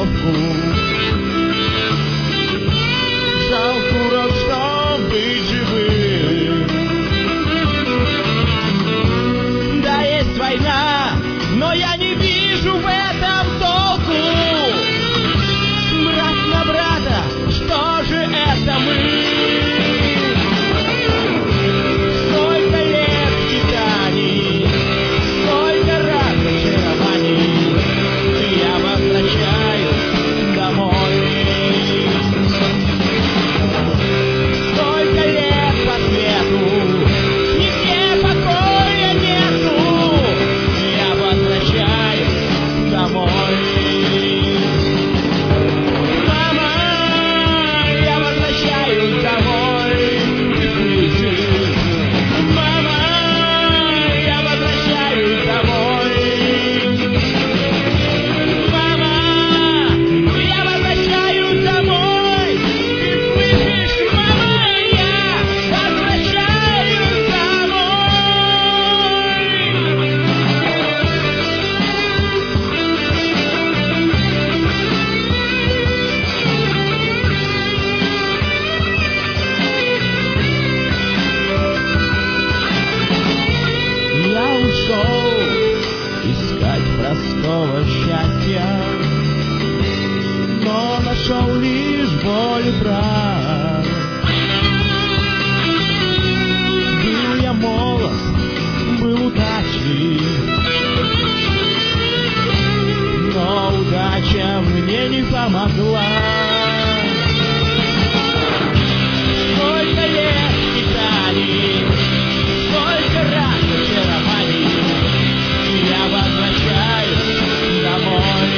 остановку. Жал курок, чтоб быть живым. Да, есть война, но я не вижу в этом толку. Брат на брата, что же это мы? Сколько лет скитаний, сколько раз очарований, я возвращаюсь домой. Сколько лет по свету, нигде покоя нету, я возвращаюсь домой. Мама, я возвращаюсь домой. Ты слышишь? Мама, я возвращаюсь домой. Мама, я возвращаюсь домой. Ты слышишь? Мама, я возвращаюсь домой. Я ушел искать простого счастья, но нашел лишь боль и прах. Был я молод, был удачей, но удача мне не помогла. Сколько лет скитаний, сколько раз очарований, я возвращаюсь домой.